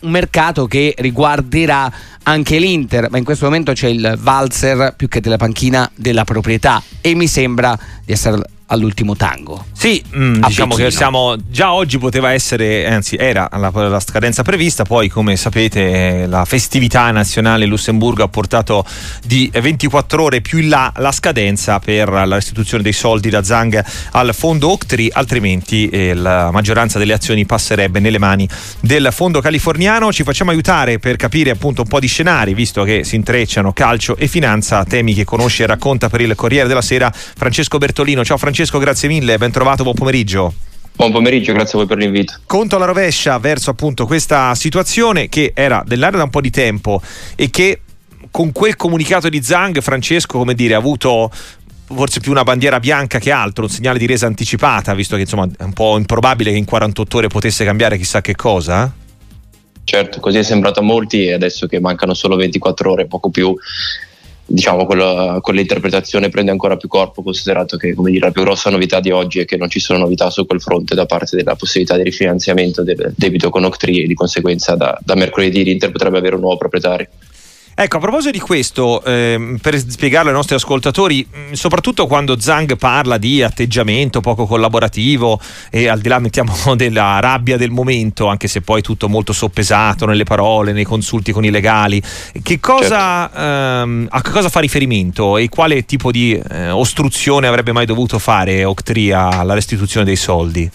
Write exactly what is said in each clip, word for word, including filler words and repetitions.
un mercato che riguarderà anche l'Inter, ma in questo momento c'è il valzer più che della panchina della proprietà e mi sembra di essere all'ultimo tango. Sì, mh, diciamo Pechino. che siamo già oggi poteva essere, anzi era la, la scadenza prevista, poi come sapete la festività nazionale in Lussemburgo ha portato di ventiquattro ore più in là la scadenza per la restituzione dei soldi da Zhang al fondo Oaktree, altrimenti eh, la maggioranza delle azioni passerebbe nelle mani del fondo californiano. Ci facciamo aiutare per capire appunto un po' di scenari, visto che si intrecciano calcio e finanza, temi che conosce e racconta per il Corriere della Sera Francesco Bertolino. Ciao Francesco, grazie mille, ben trovato, buon pomeriggio. Buon pomeriggio, grazie a voi per l'invito. Conto alla rovescia verso appunto questa situazione che era dell'aria da un po' di tempo e che con quel comunicato di Zhang, Francesco, come dire, ha avuto forse più una bandiera bianca che altro, un segnale di resa anticipata, visto che insomma è un po' improbabile che in quarantotto ore potesse cambiare chissà che cosa. Certo, così è sembrato a molti, e adesso che mancano solo ventiquattro ore, poco più, diciamo quella, quell'interpretazione prende ancora più corpo, considerato che, come dire, la più grossa novità di oggi è che non ci sono novità su quel fronte da parte della possibilità di rifinanziamento del debito con Oaktree, e di conseguenza da, da mercoledì l'Inter potrebbe avere un nuovo proprietario. Ecco, a proposito di questo, ehm, per spiegarlo ai nostri ascoltatori, mh, soprattutto quando Zhang parla di atteggiamento poco collaborativo e al di là mettiamo della rabbia del momento, anche se poi tutto molto soppesato nelle parole, nei consulti con i legali, che cosa, certo. ehm, a che cosa fa riferimento e quale tipo di eh, ostruzione avrebbe mai dovuto fare Oaktree alla restituzione dei soldi?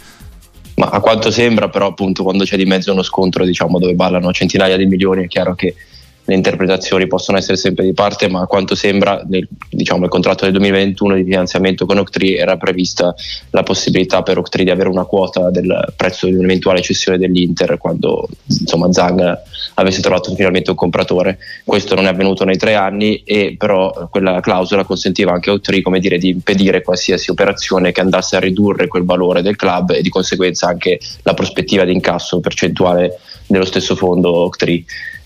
Ma a quanto sembra, però, appunto, quando c'è di mezzo uno scontro, diciamo, dove ballano centinaia di milioni, è chiaro che le interpretazioni possono essere sempre di parte, ma a quanto sembra nel, diciamo, il contratto del duemilaventuno di finanziamento con Oaktree era prevista la possibilità per Oaktree di avere una quota del prezzo di un'eventuale cessione dell'Inter quando, insomma, Zhang avesse trovato finalmente un compratore. Questo non è avvenuto nei tre anni, e però quella clausola consentiva anche a Oaktree, come dire, di impedire qualsiasi operazione che andasse a ridurre quel valore del club e di conseguenza anche la prospettiva di incasso percentuale dello stesso fondo Oaktree.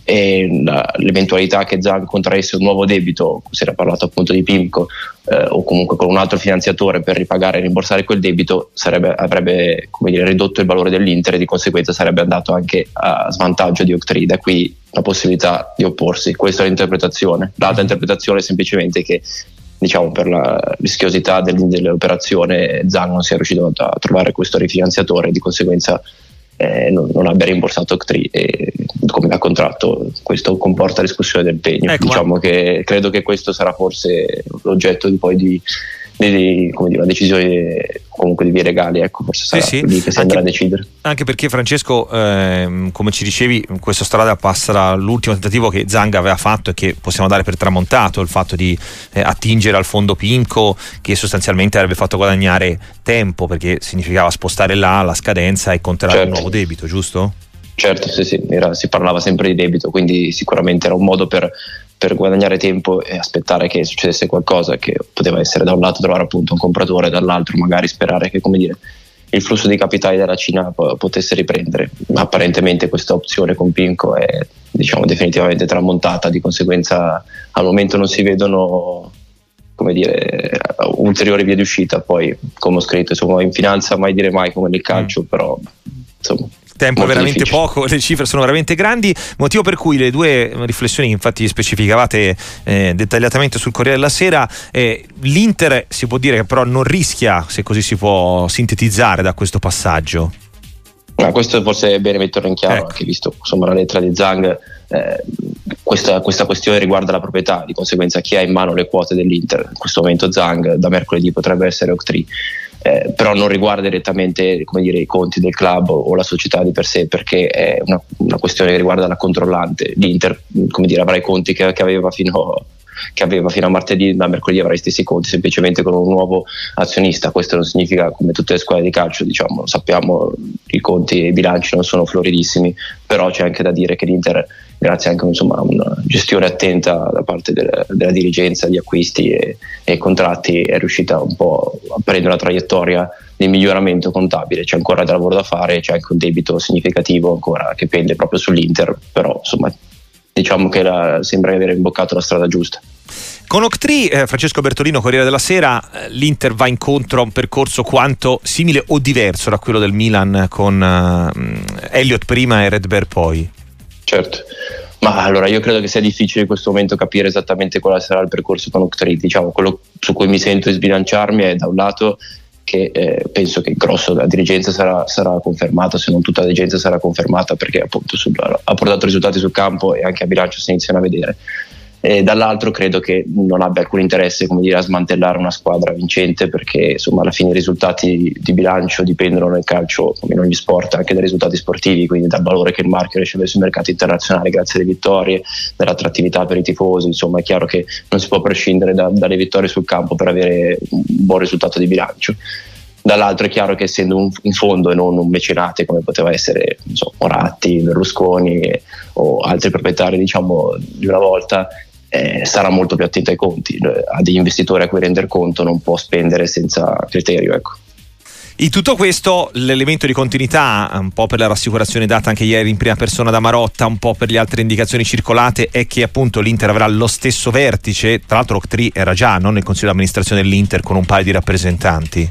E la, l'eventualità che Zhang contraesse un nuovo debito, si era parlato appunto di Pimco, eh, o comunque con un altro finanziatore per ripagare e rimborsare quel debito, sarebbe, avrebbe, come dire, ridotto il valore dell'Inter e di conseguenza sarebbe andato anche a svantaggio di Oaktree, da qui la possibilità di opporsi. Questa è l'interpretazione. L'altra interpretazione è semplicemente che, diciamo, per la rischiosità del, dell'operazione Zhang non sia riuscito a trovare questo rifinanziatore e di conseguenza Eh, non, non abbia rimborsato Oaktree, e come da contratto questo comporta l'esclusione del pegno. Ecco, diciamo ma... che credo che questo sarà forse l'oggetto di poi di, di, di come dire, una decisione comunque di vie legali, ecco, forse sarà sì, lì sì. che si andrà a decidere. Anche perché, Francesco, ehm, come ci dicevi, questa strada passa dall'ultimo tentativo che Zhang aveva fatto e che possiamo dare per tramontato, il fatto di eh, attingere al fondo Pimco, che sostanzialmente avrebbe fatto guadagnare tempo perché significava spostare là la scadenza e contrarre certo. un nuovo debito, giusto? Certo, sì, sì, era, si parlava sempre di debito, quindi sicuramente era un modo per, per guadagnare tempo e aspettare che succedesse qualcosa, che poteva essere da un lato trovare appunto un compratore, dall'altro magari sperare che, come dire, il flusso di capitali dalla Cina p- potesse riprendere. Apparentemente questa opzione con Pimco è, diciamo, definitivamente tramontata, di conseguenza al momento non si vedono, come dire, ulteriori vie di uscita. Poi, come ho scritto, insomma, in finanza mai dire mai, come nel calcio, mm. però insomma tempo veramente difficile. Poco, le cifre sono veramente grandi, motivo per cui le due riflessioni infatti specificavate eh, dettagliatamente sul Corriere della Sera, eh, l'Inter si può dire che però non rischia, se così si può sintetizzare, da questo passaggio. Ma questo forse è bene metterlo in chiaro, ecco. Anche visto, insomma, la lettera di Zhang, eh, questa, questa questione riguarda la proprietà, di conseguenza chi ha in mano le quote dell'Inter, in questo momento Zhang, da mercoledì potrebbe essere Oaktree. Eh, però non riguarda direttamente, come dire, i conti del club o, o la società di per sé, perché è una, una questione che riguarda la controllante. L'Inter, come dire, avrà i conti che, che aveva fino che aveva fino a martedì, da mercoledì avrà gli stessi conti, semplicemente con un nuovo azionista. Questo non significa, come tutte le squadre di calcio, diciamo, sappiamo, i conti e i bilanci non sono floridissimi, però c'è anche da dire che l'Inter, grazie anche, insomma, a una gestione attenta da parte del, della dirigenza, di acquisti e, e contratti, è riuscita un po' a prendere una traiettoria di miglioramento contabile. C'è ancora del lavoro da fare, c'è anche un debito significativo ancora che pende proprio sull'Inter, però insomma diciamo che la, sembra aver imboccato la strada giusta. Con Oaktree, eh, Francesco Bertolino, Corriere della Sera, eh, l'Inter va incontro a un percorso quanto simile o diverso da quello del Milan con uh, Elliott prima e Redberg poi? Certo. Ma allora io credo che sia difficile in questo momento capire esattamente quale sarà il percorso con Oaktree. Diciamo, quello su cui mi sento di sbilanciarmi è da un lato che eh, penso che il grosso della dirigenza sarà, sarà confermato, se non tutta la dirigenza sarà confermata, perché appunto sul, ha portato risultati sul campo e anche a bilancio si iniziano a vedere. E dall'altro credo che non abbia alcun interesse, come dire, a smantellare una squadra vincente, perché insomma alla fine i risultati di bilancio dipendono nel calcio, come in ogni sport, anche dai risultati sportivi, quindi dal valore che il marchio riesce a avere sui mercati internazionali grazie alle vittorie, dall'attrattività per i tifosi. Insomma è chiaro che non si può prescindere da, dalle vittorie sul campo per avere un buon risultato di bilancio. Dall'altro è chiaro che essendo un, un fondo e non un mecenate come poteva essere, non so, Moratti, Berlusconi eh, o altri proprietari, diciamo, di una volta, Eh, sarà molto più attento ai conti, ha degli investitori a cui render conto, non può spendere senza criterio, ecco. In tutto questo l'elemento di continuità, un po' per la rassicurazione data anche ieri in prima persona da Marotta, un po' per le altre indicazioni circolate, è che appunto l'Inter avrà lo stesso vertice. Tra l'altro Oaktree era già non nel consiglio di amministrazione dell'Inter con un paio di rappresentanti.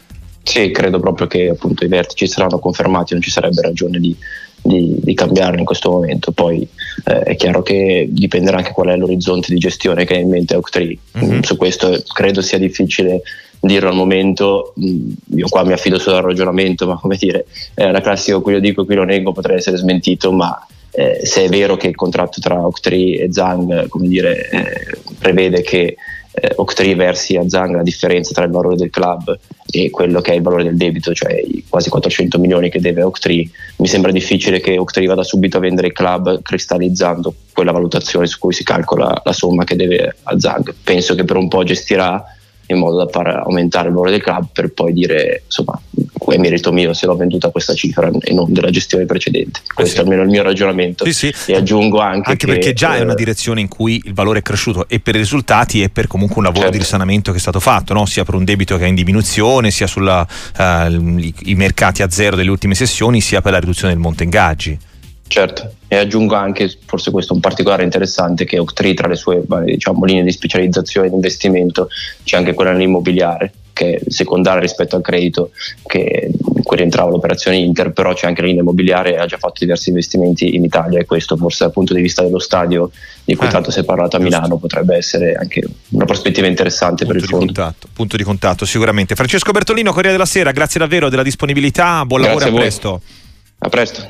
Sì, credo proprio che appunto i vertici saranno confermati, non ci sarebbe ragione di Di, di cambiarlo in questo momento. Poi eh, è chiaro che dipenderà anche qual è l'orizzonte di gestione che ha in mente Oaktree. Mm-hmm. Su questo credo sia difficile dirlo al momento. Io qua mi affido solo al ragionamento, ma come dire, è la classica qui lo dico, qui lo nego, potrei essere smentito, ma eh, se è vero che il contratto tra Oaktree e Zhang, come dire, eh, prevede che eh, Oaktree versi a Zhang la differenza tra il valore del club e quello che è il valore del debito, cioè i quasi quattrocento milioni che deve Oaktree, mi sembra difficile che Oaktree vada subito a vendere il club cristallizzando quella valutazione su cui si calcola la somma che deve a Zhang. Penso che per un po' gestirà in modo da far aumentare il valore del club per poi dire insomma è merito mio se l'ho venduta a questa cifra e non della gestione precedente. Questo sì. È almeno il mio ragionamento. Sì, sì. E aggiungo anche anche che, perché già eh, è una direzione in cui il valore è cresciuto e per i risultati e per comunque un lavoro certo. di risanamento che è stato fatto, no? Sia per un debito che è in diminuzione, sia sulla uh, i, i mercati a zero delle ultime sessioni, sia per la riduzione del monte ingaggi. Certo, e aggiungo anche, forse questo è un particolare interessante, che Oaktree tra le sue diciamo, linee di specializzazione e di investimento c'è anche quella nell'immobiliare, che è secondaria rispetto al credito, che in cui rientrava l'operazione Inter, però c'è anche la linea immobiliare e ha già fatto diversi investimenti in Italia, e questo forse dal punto di vista dello stadio di cui eh, tanto si è parlato a Milano giusto. Potrebbe essere anche una prospettiva interessante punto per il fondo. Contatto, punto di contatto sicuramente. Francesco Bertolino, Corriere della Sera, grazie davvero della disponibilità, buon lavoro e a, a presto. A presto.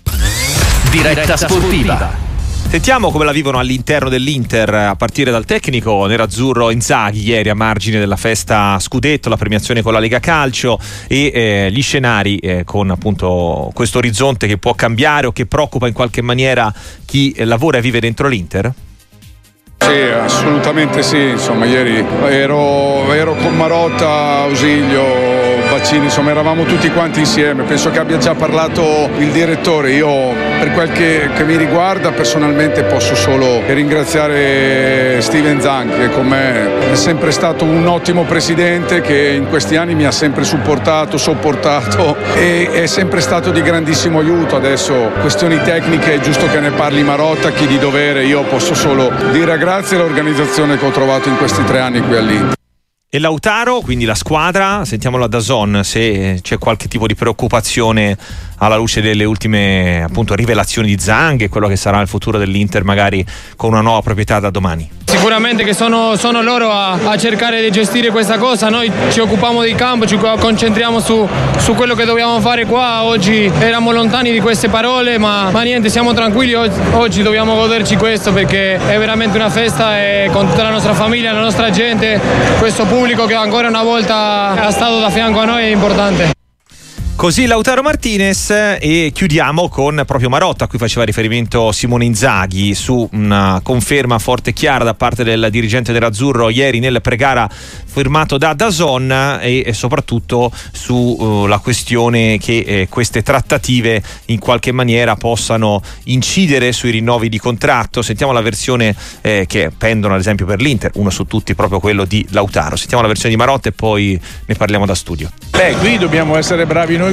Diretta sportiva. Sentiamo come la vivono all'interno dell'Inter a partire dal tecnico nerazzurro Inzaghi ieri a margine della festa scudetto, la premiazione con la Lega Calcio e eh, gli scenari eh, con appunto questo orizzonte che può cambiare o che preoccupa in qualche maniera chi eh, lavora e vive dentro l'Inter. Sì, assolutamente sì, insomma ieri ero, ero con Marotta, Ausilio, Baccini, insomma eravamo tutti quanti insieme, penso che abbia già parlato il direttore. Io per quel che, che mi riguarda personalmente posso solo ringraziare Steven Zhang, che con me è sempre stato un ottimo presidente, che in questi anni mi ha sempre supportato, sopportato e è sempre stato di grandissimo aiuto. Adesso questioni tecniche è giusto che ne parli Marotta, chi di dovere, io posso solo dire grazie all'organizzazione che ho trovato in questi tre anni qui all'Inter. E Lautaro, quindi la squadra, sentiamolo da Zon se c'è qualche tipo di preoccupazione alla luce delle ultime appunto rivelazioni di Zhang e quello che sarà il futuro dell'Inter magari con una nuova proprietà da domani. Sicuramente che sono, sono loro a, a cercare di gestire questa cosa, noi ci occupiamo del campo, ci concentriamo su, su quello che dobbiamo fare qua. Oggi eravamo lontani di queste parole, ma, ma niente, siamo tranquilli, oggi, oggi dobbiamo goderci questo perché è veramente una festa e con tutta la nostra famiglia, la nostra gente, questo pubblico che ancora una volta è stato da fianco a noi è importante. Così Lautaro Martinez, e chiudiamo con proprio Marotta a cui faceva riferimento Simone Inzaghi su una conferma forte e chiara da parte del dirigente nerazzurro ieri nel pre-gara firmato da DAZN e, e soprattutto sulla uh, questione che eh, queste trattative in qualche maniera possano incidere sui rinnovi di contratto. Sentiamo la versione eh, che pendono ad esempio per l'Inter, uno su tutti proprio quello di Lautaro. Sentiamo la versione di Marotta e poi ne parliamo da studio. Beh, qui dobbiamo essere bravi noi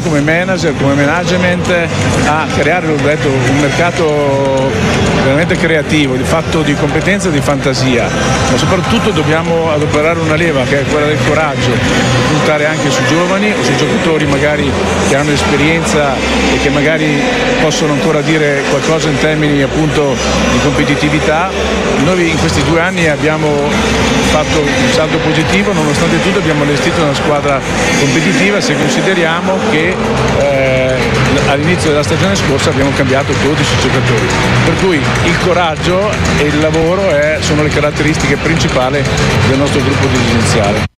noi come manager, come management, a creare, l'ho detto, un mercato veramente creativo, di fatto di competenza e di fantasia, ma soprattutto dobbiamo adoperare una leva che è quella del coraggio, di puntare anche su giovani o su giocatori magari che hanno esperienza e che magari possono ancora dire qualcosa in termini appunto di competitività. Noi in questi due anni abbiamo fatto un salto positivo, nonostante tutto abbiamo allestito una squadra competitiva se consideriamo che eh, all'inizio della stagione scorsa abbiamo cambiato dodici giocatori, per cui il coraggio e il lavoro è, sono le caratteristiche principali del nostro gruppo dirigenziale.